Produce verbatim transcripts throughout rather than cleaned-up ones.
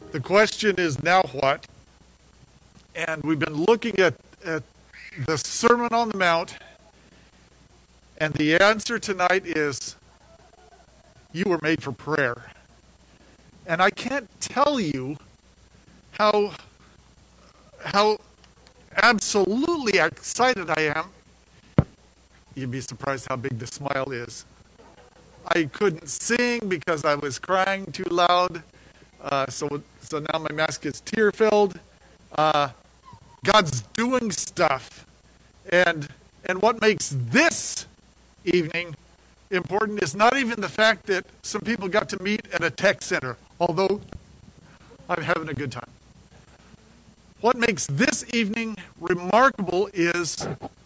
The question is, now what? And we've been looking at, at the Sermon on the Mount, and the answer tonight is, you were made for prayer. And I can't tell you how, how absolutely excited I am. You'd be surprised how big the smile is. I couldn't sing because I was crying too loud. Uh, so, so now my mask is tear-filled. Uh, God's doing stuff. And, and what makes this evening important is not even the fact that some people got to meet at a tech center, although I'm having a good time. What makes this evening remarkable is,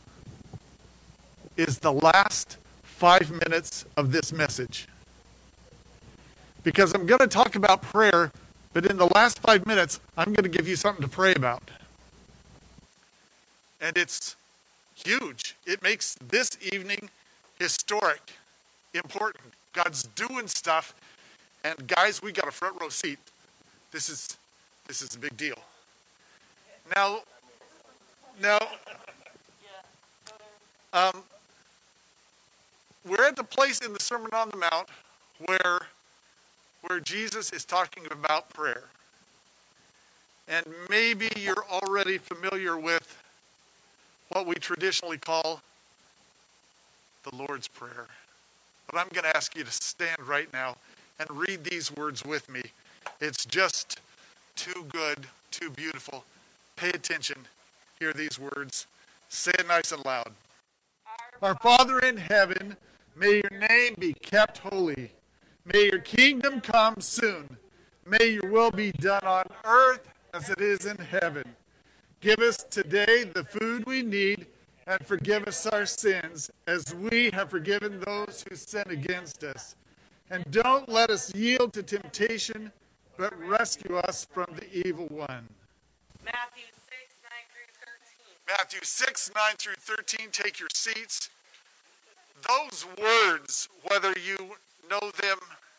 is the last five minutes of this message. Because I'm going to talk about prayer, but in the last five minutes, I'm going to give you something to pray about. And it's huge. It makes this evening historic, important. God's doing stuff. And guys, we got a front row seat. This is this is a big deal. Now, now, um, we're at the place in the Sermon on the Mount where, where Jesus is talking about prayer. And maybe you're already familiar with what we traditionally call the Lord's Prayer. But I'm going to ask you to stand right now and read these words with me. It's just too good, too beautiful. Pay attention. Hear these words. Say it nice and loud. Our Father in heaven, may your name be kept holy. May your kingdom come soon. May your will be done on earth as it is in heaven. Give us today the food we need, and forgive us our sins as we have forgiven those who sin against us. And don't let us yield to temptation, but rescue us from the evil one. Matthew six, nine through thirteen. Matthew six, nine through thirteen. Take your seats. Those words, whether you know them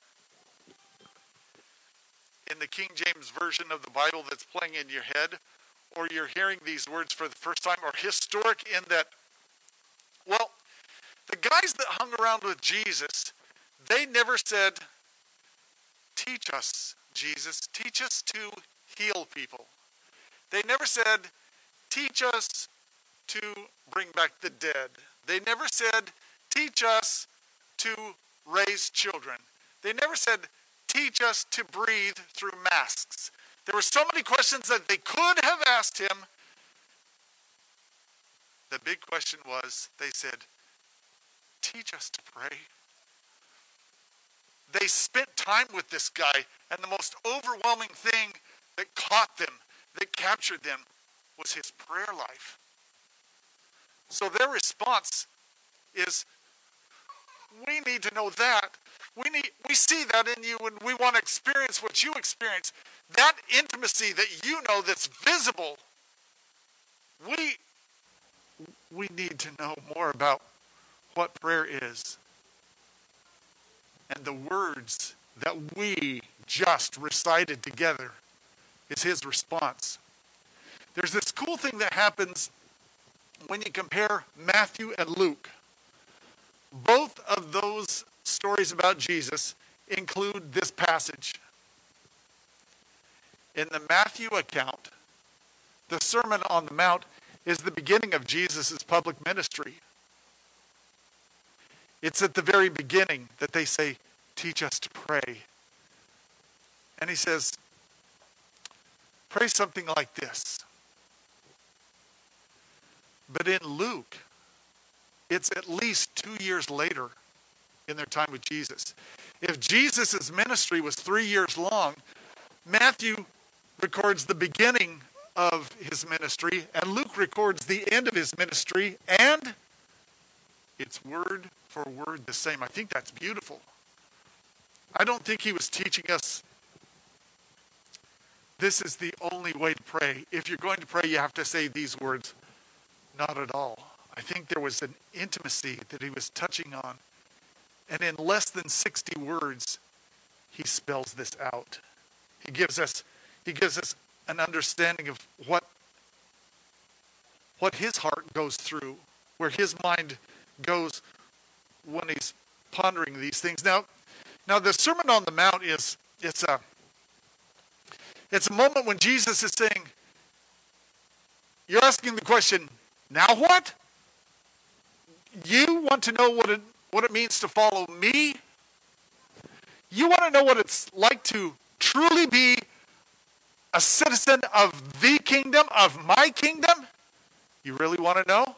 in the King James Version of the Bible that's playing in your head, or you're hearing these words for the first time, are historic in that, well, the guys that hung around with Jesus, they never said, teach us, Jesus, teach us to heal people. They never said, teach us to bring back the dead. They never said, teach us to raise children. They never said, teach us to breathe through masks. There were so many questions that they could have asked him. The big question was, they said, teach us to pray. They spent time with this guy, and the most overwhelming thing that caught them, that captured them, was his prayer life. So their response is, we need to know that. We need, we see that in you, and we want to experience what you experience. That intimacy that you know that's visible. We, we need to know more about what prayer is. And the words that we just recited together is his response. There's this cool thing that happens when you compare Matthew and Luke. Both of those stories about Jesus include this passage. In the Matthew account, the Sermon on the Mount is the beginning of Jesus' public ministry. It's at the very beginning that they say, teach us to pray. And he says, pray something like this. But in Luke, it's at least two years later in their time with Jesus. If Jesus' ministry was three years long, Matthew records the beginning of his ministry, and Luke records the end of his ministry, and it's word for word the same. I think that's beautiful. I don't think he was teaching us this is the only way to pray. If you're going to pray, you have to say these words. Not at all. I think there was an intimacy that he was touching on. And in less than sixty words, he spells this out. He gives us, He gives us an understanding of what, what his heart goes through, where his mind goes when he's pondering these things. Now, now the Sermon on the Mount is it's a it's a moment when Jesus is saying, you're asking the question, now what? You want to know what it what it means to follow me? You want to know what it's like to truly be a citizen of the kingdom, of my kingdom? You really want to know?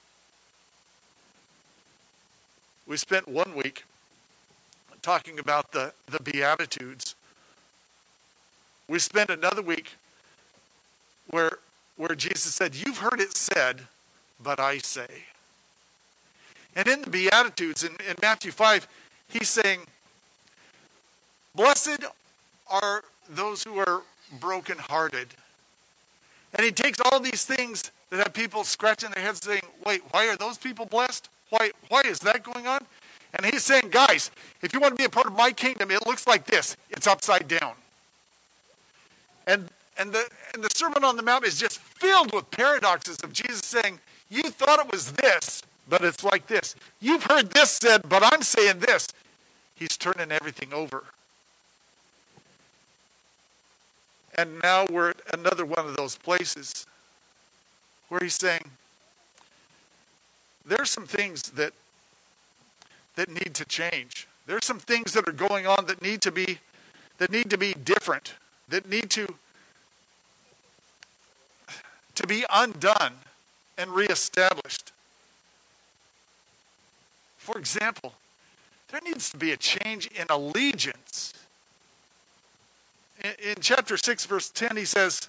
We spent one week talking about the, the Beatitudes. We spent another week where, where Jesus said, you've heard it said, but I say. And in the Beatitudes, in, in Matthew five, he's saying, blessed are those who are brokenhearted. And he takes all these things that have people scratching their heads saying, wait, why are those people blessed? Why, why is that going on? And he's saying, guys, if you want to be a part of my kingdom, it looks like this. It's upside down. And, and, the, and the Sermon on the Mount is just filled with paradoxes of Jesus saying, you thought it was this, but it's like this. You've heard this said, but I'm saying this. He's turning everything over. And now we're at another one of those places where he's saying, there's some things that that need to change. There's some things that are going on that need to be that need to be different, that need to to be undone and reestablished. For example, there needs to be a change in allegiance. In, in chapter six, verse ten, he says,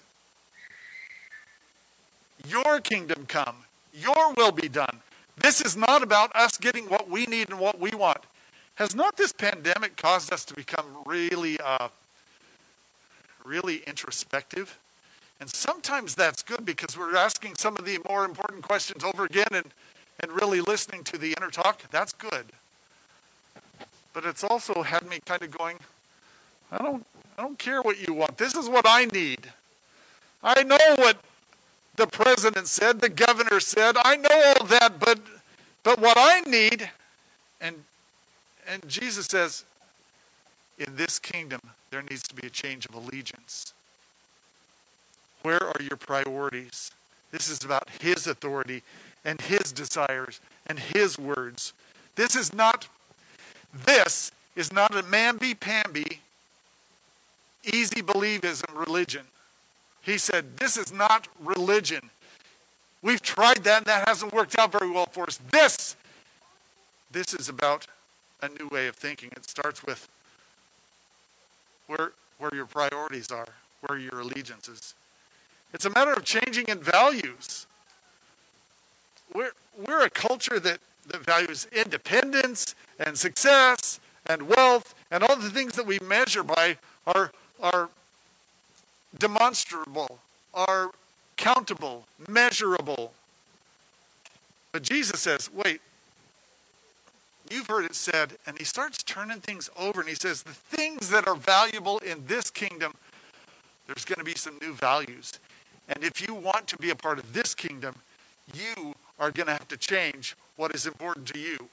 your kingdom come, your will be done. This is not about us getting what we need and what we want. Has not this pandemic caused us to become really, uh, really introspective? And sometimes that's good because we're asking some of the more important questions over again and, and really listening to the inner talk. That's good. But it's also had me kind of going, I don't, I don't care what you want. This is what I need. I know what the president said, the governor said, I know all that, but but what I need, and and Jesus says, in this kingdom, there needs to be a change of allegiance. Where are your priorities? This is about his authority and his desires and his words. This is not, this is not a mamby-pamby, easy believism religion. He said, this is not religion. We've tried that and that hasn't worked out very well for us. This, this is about a new way of thinking. It starts with where, where your priorities are, where your allegiances. It's a matter of changing in values. We're, we're a culture that, that values independence and success and wealth, and all the things that we measure by are, are demonstrable, are countable, measurable. But Jesus says, wait, you've heard it said, and he starts turning things over, and he says, the things that are valuable in this kingdom, there's going to be some new values. And if you want to be a part of this kingdom, you are going to have to change what is important to you.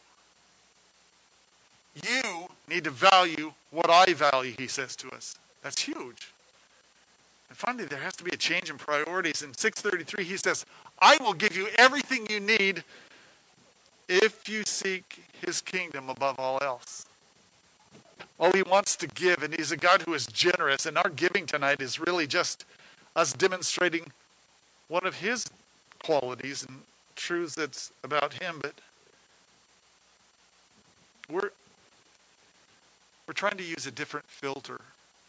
You need to value what I value, he says to us. That's huge. And finally, there has to be a change in priorities. In six thirty-three, he says, I will give you everything you need if you seek his kingdom above all else. Oh, he wants to give, and he's a God who is generous. And our giving tonight is really just us demonstrating one of his qualities and truths that's about him. But we're, we're trying to use a different filter.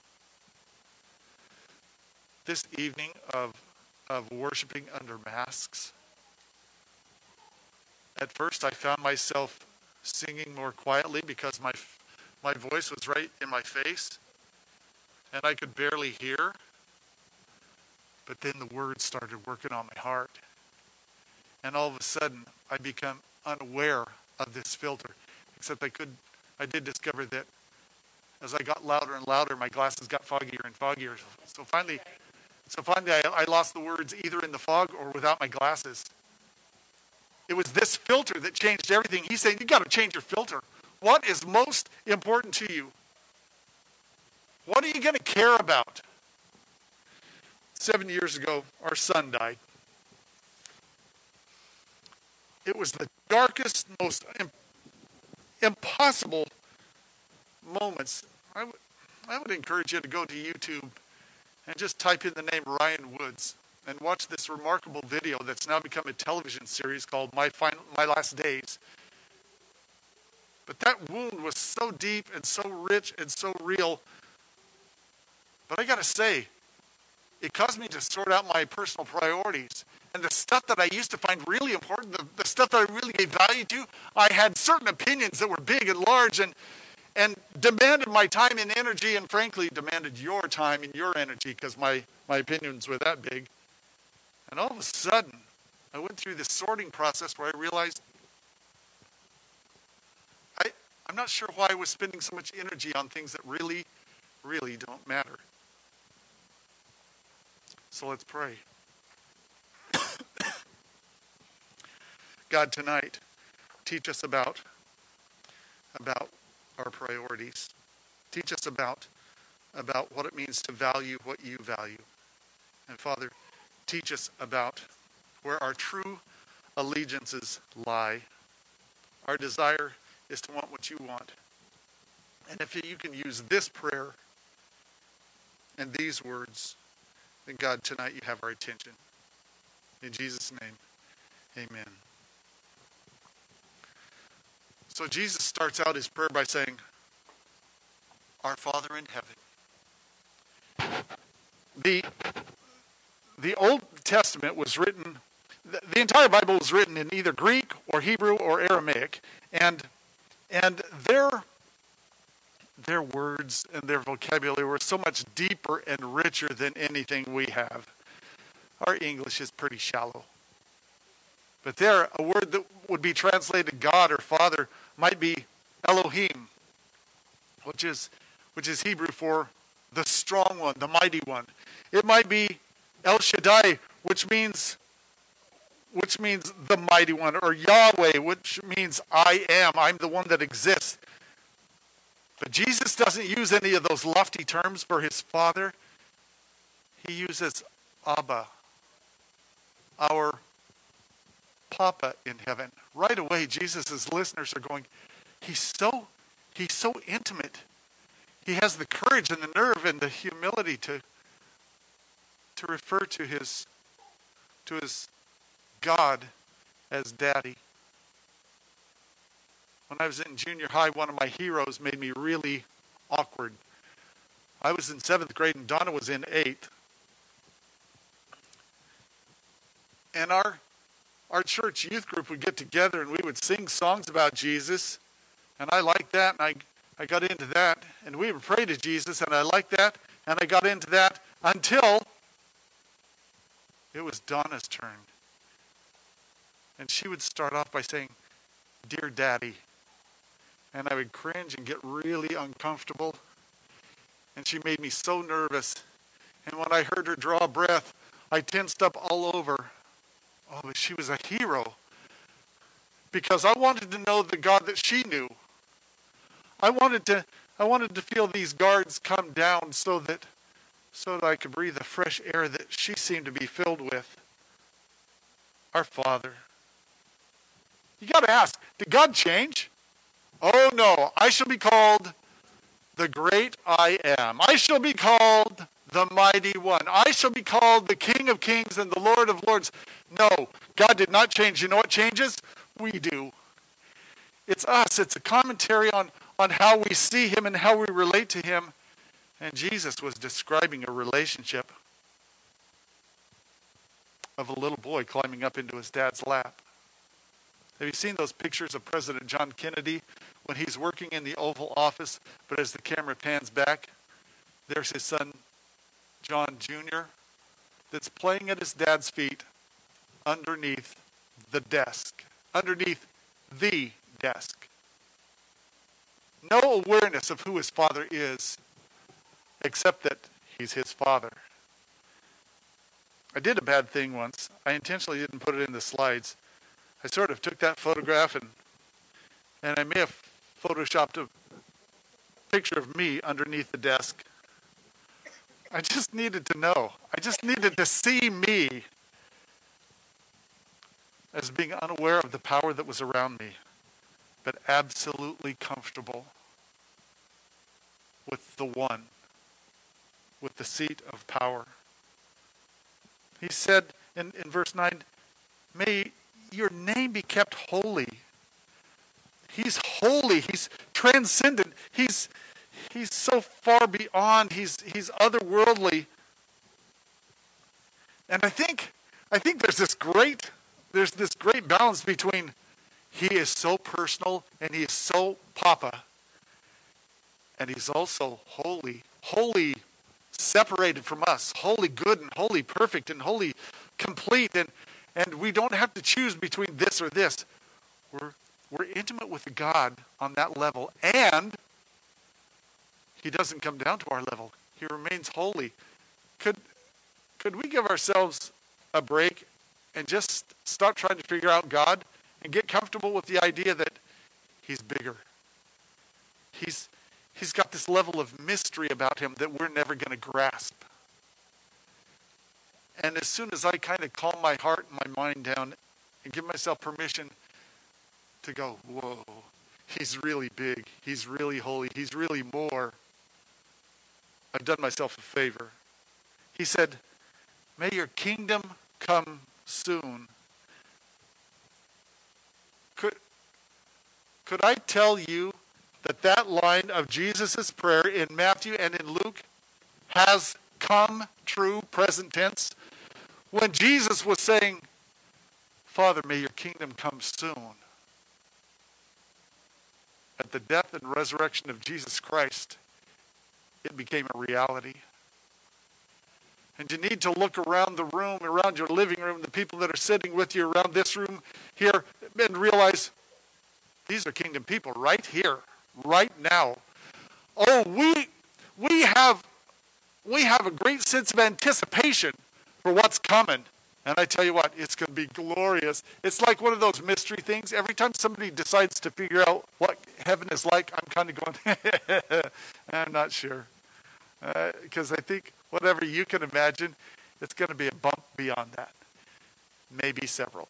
This evening of, of worshiping under masks, at first I found myself singing more quietly because my my voice was right in my face and I could barely hear. But then the words started working on my heart. And all of a sudden I become unaware of this filter. Except I could I did discover that as I got louder and louder, my glasses got foggier and foggier. So finally, so finally I, I lost the words either in the fog or without my glasses. It was this filter that changed everything. He's saying, you got to change your filter. What is most important to you? What are you going to care about? Seven years ago, our son died. It was the darkest, most im- impossible moments. I, w- I would encourage you to go to YouTube and just type in the name Ryan Woods and watch this remarkable video that's now become a television series called My Final, My Last Days. But that wound was so deep and so rich and so real. But I got to say, it caused me to sort out my personal priorities. And the stuff that I used to find really important, the, the stuff that I really gave value to, I had certain opinions that were big and large and, and demanded my time and energy, and frankly demanded your time and your energy because my, my opinions were that big. And all of a sudden, I went through this sorting process where I realized I, I'm not sure why I was spending so much energy on things that really, really don't matter. So let's pray. God, tonight, teach us about, about our priorities. Teach us about, about what it means to value what you value. And Father, teach us about where our true allegiances lie. Our desire is to want what you want. And if you can use this prayer and these words, then God, tonight you have our attention. In Jesus' name, amen. So Jesus starts out his prayer by saying, Our Father in heaven. The, the Old Testament was written, the, the entire Bible was written in either Greek or Hebrew or Aramaic. And, and their, their words and their vocabulary were so much deeper and richer than anything we have. Our English is pretty shallow. But there, a word that would be translated God or Father might be Elohim, which is which is Hebrew for the strong one, the mighty one. It might be El Shaddai, which means which means the mighty one, or Yahweh, which means I am. I'm the one that exists. But Jesus doesn't use any of those lofty terms for his Father. He uses Abba, our Papa in heaven. Right away, Jesus' listeners are going, he's so, he's so intimate. He has the courage and the nerve and the humility to, to refer to his, to his God as Daddy. When I was in junior high, one of my heroes made me really awkward. I was in seventh grade and Donna was in eighth. And our Our church youth group would get together and we would sing songs about Jesus. And I liked that and I, I got into that. And we would pray to Jesus and I liked that. And I got into that until it was Donna's turn. And she would start off by saying, Dear Daddy. And I would cringe and get really uncomfortable. And she made me so nervous. And when I heard her draw a breath, I tensed up all over. Oh, but she was a hero. Because I wanted to know the God that she knew. I wanted to I wanted to feel these guards come down so that so that I could breathe the fresh air that she seemed to be filled with. Our Father. You got to ask, did God change? Oh no, I shall be called the great I am. I shall be called the mighty one. I shall be called the King of kings and the Lord of lords. No, God did not change. You know what changes? We do. It's us. It's a commentary on, on how we see him and how we relate to him. And Jesus was describing a relationship of a little boy climbing up into his dad's lap. Have you seen those pictures of President John Kennedy when he's working in the Oval Office, but as the camera pans back, there's his son, John Junior, that's playing at his dad's feet underneath the desk, underneath the desk. no awareness of who his Father is, except that he's his Father. I did a bad thing once. I intentionally didn't put it in the slides. I sort of took that photograph and and I may have photoshopped a picture of me underneath the desk. I just needed to know. I just needed to see me as being unaware of the power that was around me, but absolutely comfortable with the one, with the seat of power. He said in, in verse nine, may your name be kept holy. He's holy. He's transcendent. He's he's so far beyond. He's he's otherworldly. And I think I think there's this great there's this great balance between he is so personal and he is so Papa, and he's also holy, holy, separated from us, holy, good, and holy, perfect, and holy, complete, and and we don't have to choose between this or this. We're we're intimate with God on that level, and he doesn't come down to our level. He remains holy. Could could we give ourselves a break and just stop trying to figure out God and get comfortable with the idea that he's bigger? He's he's got this level of mystery about him that we're never going to grasp. And as soon as I kind of calm my heart and my mind down and give myself permission to go, whoa, he's really big, he's really holy, he's really more, I've done myself a favor. He said, may your kingdom come soon. Could, could I tell you that that line of Jesus' prayer in Matthew and in Luke has come true, present tense? When Jesus was saying, Father, may your kingdom come soon. At the death and resurrection of Jesus Christ, it became a reality. And you need to look around the room, around your living room, the people that are sitting with you around this room here, and realize these are kingdom people right here, right now. Oh, we we have we have a great sense of anticipation for what's coming. And I tell you what, it's going to be glorious. It's like one of those mystery things. Every time somebody decides to figure out what heaven is like, I'm kind of going, I'm not sure. Because uh, I think whatever you can imagine, it's going to be a bump beyond that. Maybe several.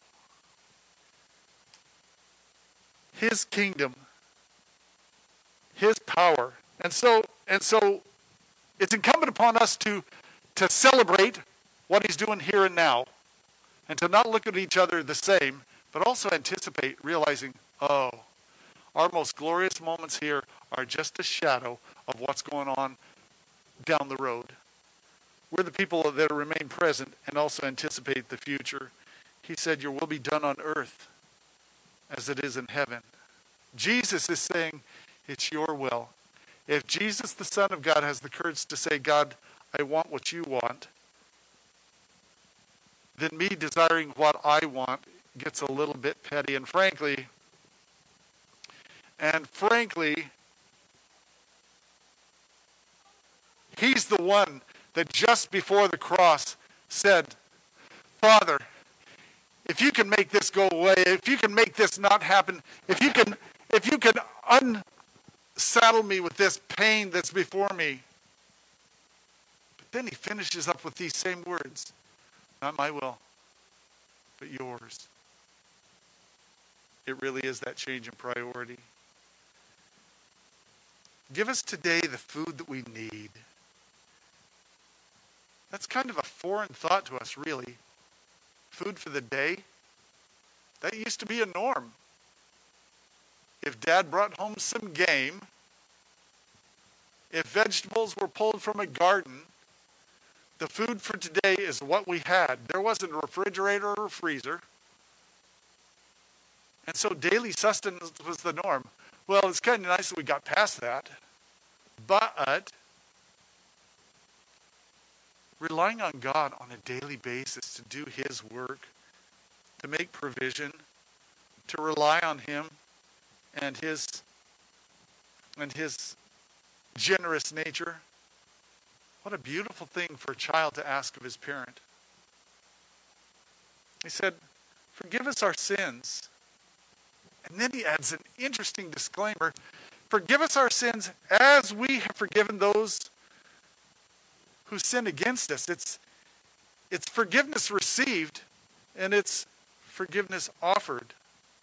His kingdom, his power. And so, and so it's incumbent upon us to, to celebrate what he's doing here and now, and to not look at each other the same, but also anticipate realizing, oh, our most glorious moments here are just a shadow of what's going on down the road. We're the people that remain present and also anticipate the future. He said, your will be done on earth as it is in heaven. Jesus is saying, it's your will. If Jesus, the Son of God, has the courage to say, God, I want what you want, then me desiring what I want gets a little bit petty. And frankly, and frankly, he's the one that just before the cross said, Father, if you can make this go away, if you can make this not happen, if you can, if you can unsaddle me with this pain that's before me. But then he finishes up with these same words. Not my will, but yours. It really is that change in priority. Give us today the food that we need. That's kind of a foreign thought to us, really. Food for the day. That used to be a norm. If Dad brought home some game, if vegetables were pulled from a garden, the food for today is what we had. There wasn't a refrigerator or a freezer. And so daily sustenance was the norm. Well, it's kind of nice that we got past that. But relying on God on a daily basis to do his work, to make provision, to rely on him and his and his generous nature. What a beautiful thing for a child to ask of his parent. He said, forgive us our sins. And then he adds an interesting disclaimer. Forgive us our sins as we have forgiven those who sin against us. It's, it's forgiveness received, and it's forgiveness offered.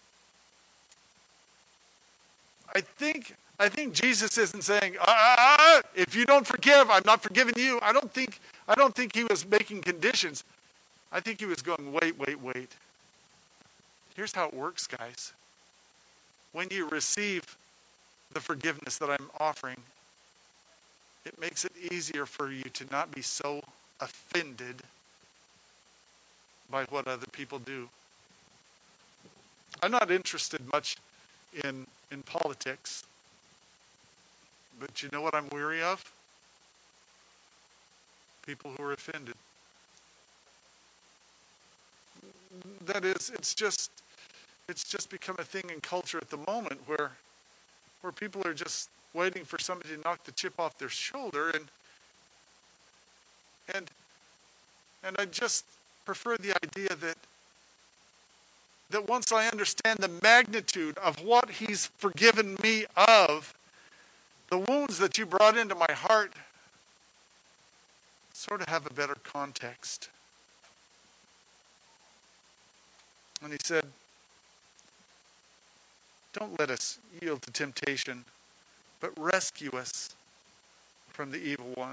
I think I think Jesus isn't saying, ah, if you don't forgive, I'm not forgiving you. I don't think I don't think he was making conditions. I think he was going, wait, wait, wait. Here's how it works, guys. When you receive the forgiveness that I'm offering, it makes it easier for you to not be so offended by what other people do. I'm not interested much in, in politics, but you know what I'm weary of? People who are offended. That is, it's just, it's just become a thing in culture at the moment where, where people are just waiting for somebody to knock the chip off their shoulder, and, and, and I just prefer the idea that, that once I understand the magnitude of what he's forgiven me of, the wounds that you brought into my heart sort of have a better context. And he said, don't let us yield to temptation, but rescue us from the evil one.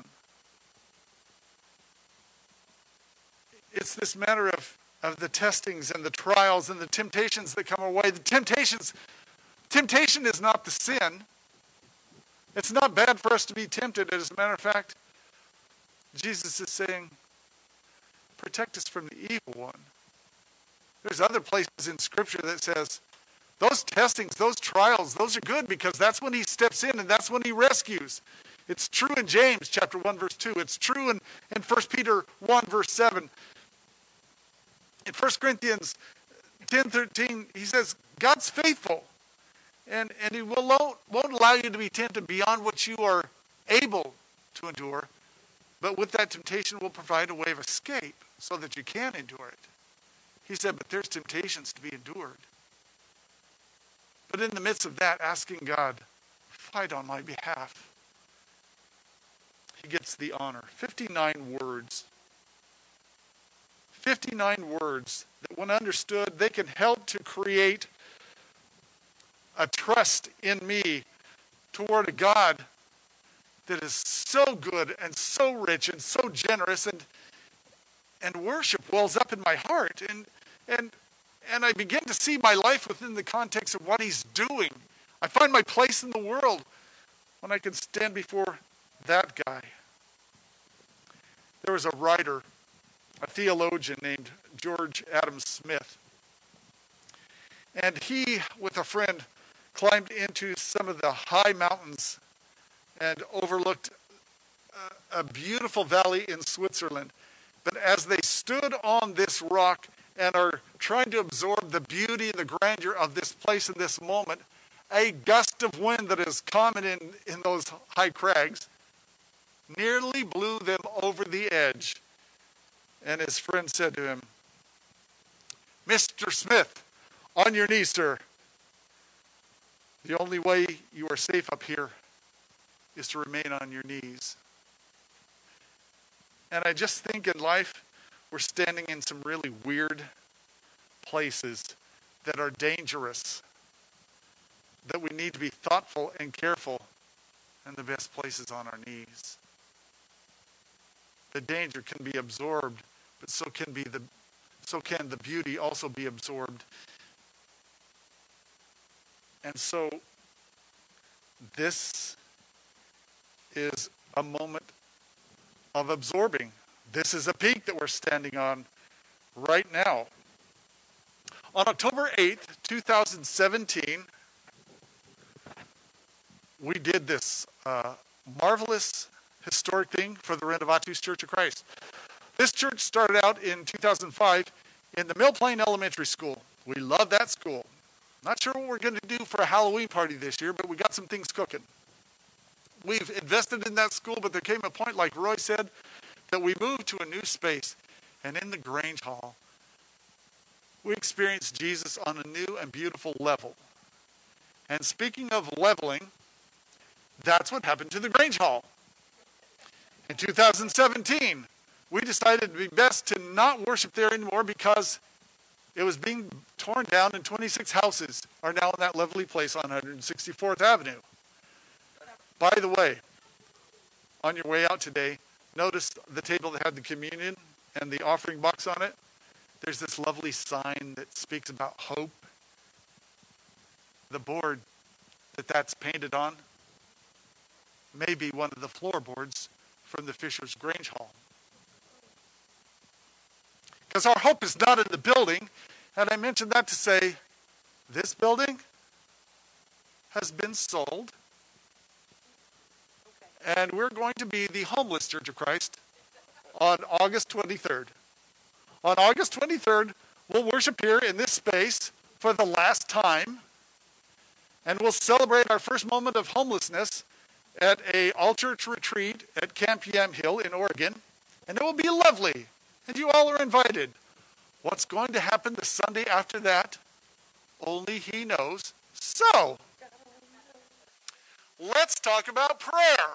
It's this matter of, of the testings and the trials and the temptations that come our way. The temptations, temptation is not the sin. It's not bad for us to be tempted. As a matter of fact, Jesus is saying, protect us from the evil one. There's other places in Scripture that says, those testings, those trials, those are good because that's when he steps in and that's when he rescues. It's true in James chapter one, verse two. It's true in, in First Peter one, verse seven. In First Corinthians ten, thirteen, he says, God's faithful. And, and he will, won't allow you to be tempted beyond what you are able to endure. But with that temptation will provide a way of escape so that you can endure it. He said, but there's temptations to be endured. But in the midst of that, asking God, fight on my behalf. He gets the honor. fifty-nine words. fifty-nine words that when understood, they can help to create a trust in me toward a God that is so good and so rich and so generous, and and worship wells up in my heart, and and and I begin to see my life within the context of what he's doing. I find my place in the world when I can stand before that guy. There was a writer, a theologian named George Adam Smith, and he, with a friend, climbed into some of the high mountains and overlooked a, a beautiful valley in Switzerland. But as they stood on this rock and are trying to absorb the beauty and the grandeur of this place in this moment, a gust of wind that is common in, in those high crags nearly blew them over the edge. And his friend said to him, Mister Smith, on your knees, sir. The only way you are safe up here is to remain on your knees. And I just think in life, we're standing in some really weird places that are dangerous, that we need to be thoughtful and careful, and the best place is on our knees. The danger can be absorbed, but so can be the so can the beauty also be absorbed. And so this is a moment of absorbing. This is a peak that we're standing on right now. On October eighth, twenty seventeen, we did this uh, marvelous historic thing for the Renovatus Church of Christ. This church started out in two thousand five in the Mill Plain Elementary School. We love that school. Not sure what we're going to do for a Halloween party this year, but we got some things cooking. We've invested in that school, but there came a point, like Roy said, that we moved to a new space. And in the Grange Hall, we experienced Jesus on a new and beautiful level. And speaking of leveling, that's what happened to the Grange Hall. In two thousand seventeen, we decided it would be best to not worship there anymore because it was being torn down and twenty-six houses are now in that lovely place on one hundred sixty-fourth Avenue. By the way, on your way out today, notice the table that had the communion and the offering box on it. There's this lovely sign that speaks about hope. The board that that's painted on may be one of the floorboards from the Fisher's Grange Hall. Because our hope is not in the building, and I mentioned that to say, this building has been sold, and we're going to be the homeless Church of Christ on August twenty-third. On August twenty-third, we'll worship here in this space for the last time, and we'll celebrate our first moment of homelessness at a all-church retreat at Camp Yamhill in Oregon, and it will be lovely, and you all are invited. What's going to happen the Sunday after that, only He knows. So, let's talk about prayer.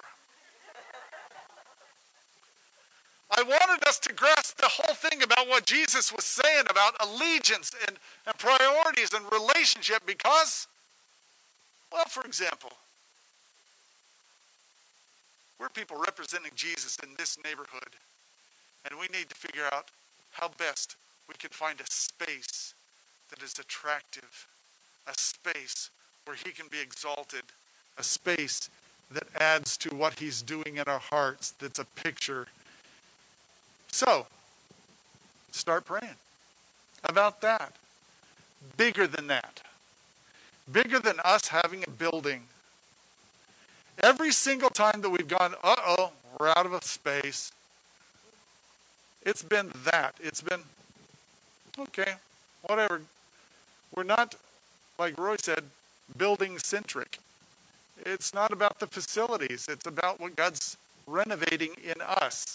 I wanted us to grasp the whole thing about what Jesus was saying about allegiance and, and priorities and relationship because, well, for example, we're people representing Jesus in this neighborhood, and we need to figure out how best we can find a space that is attractive, a space where He can be exalted, a space that adds to what He's doing in our hearts, that's a picture. So, start praying about that. Bigger than that. Bigger than us having a building. Every single time that we've gone, uh-oh, we're out of a space, it's been that. It's been, okay, whatever. We're not, like Roy said, building-centric. It's not about the facilities. It's about what God's renovating in us.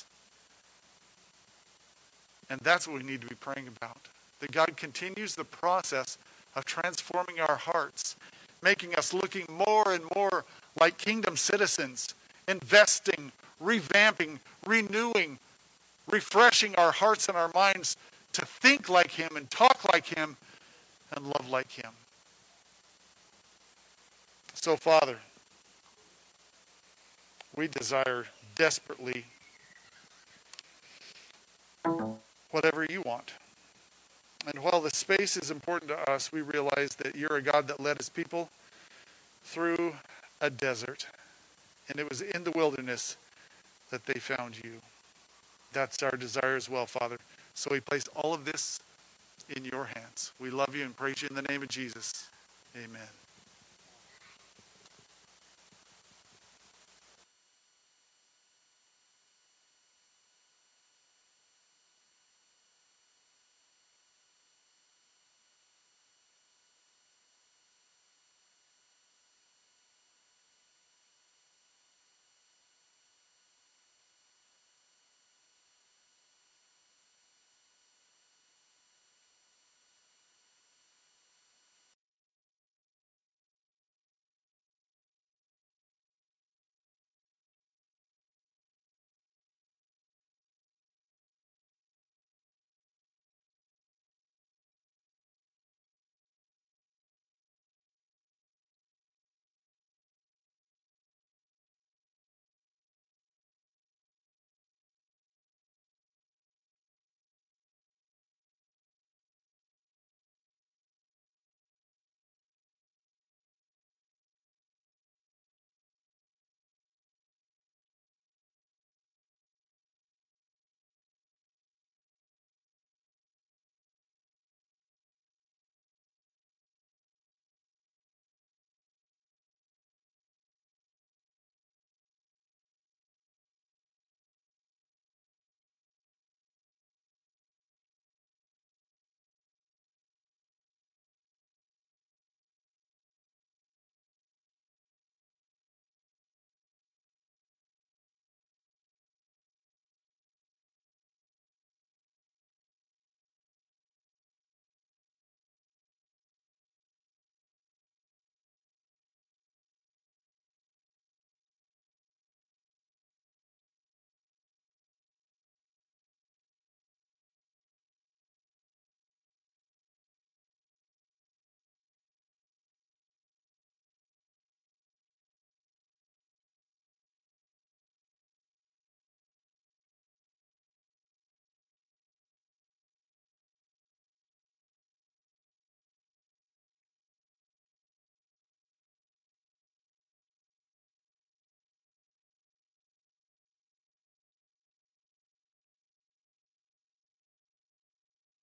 And that's what we need to be praying about. That God continues the process of transforming our hearts, making us looking more and more like kingdom citizens, investing, revamping, renewing, refreshing our hearts and our minds to think like Him and talk like Him and love like Him. So, Father, we desire desperately whatever You want. And while the space is important to us, we realize that You're a God that led His people through a desert. And it was in the wilderness that they found You. That's our desire as well, Father. So we place all of this in Your hands. We love You and praise You in the name of Jesus. Amen.